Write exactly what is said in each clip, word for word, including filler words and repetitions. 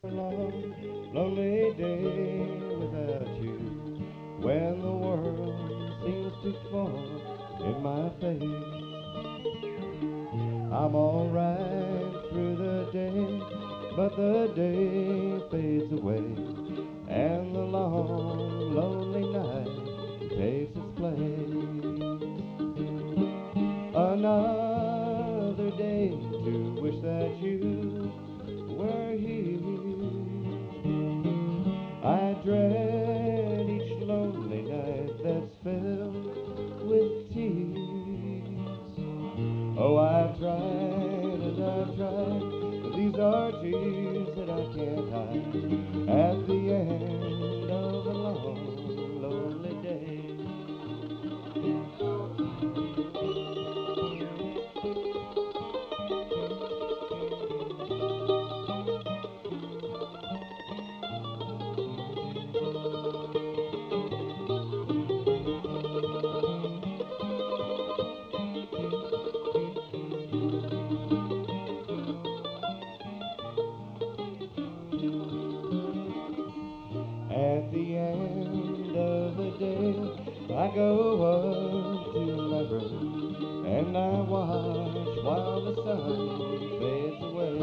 long, lonely day without you. When the world seems to fall in my face, I'm alright through the day, but the day fades away, and the long, lonely night takes its place. Another day to wish that you were here. I dread each lonely night that's filled with tears. Oh, I've tried and I've tried, but these are tears that I can't hide at the end of a long, lonely day. At the end of the day, I go up to my room and I watch while the sun fades away,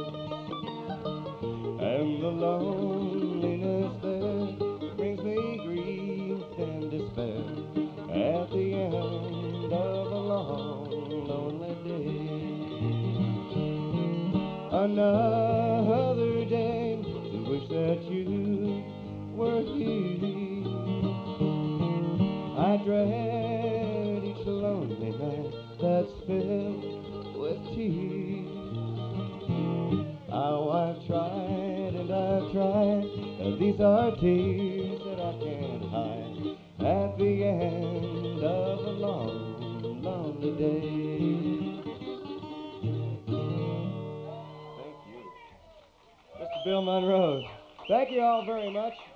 and the loneliness there brings me grief and despair at the end of a long, lonely day. Another day to wish that you were here. I dread each lonely night that's filled with tears. How I've tried and I've tried, and these are tears that I can't hide at the end of a long, lonely day. Thank you. mister Bill Monroe. Thank you all very much.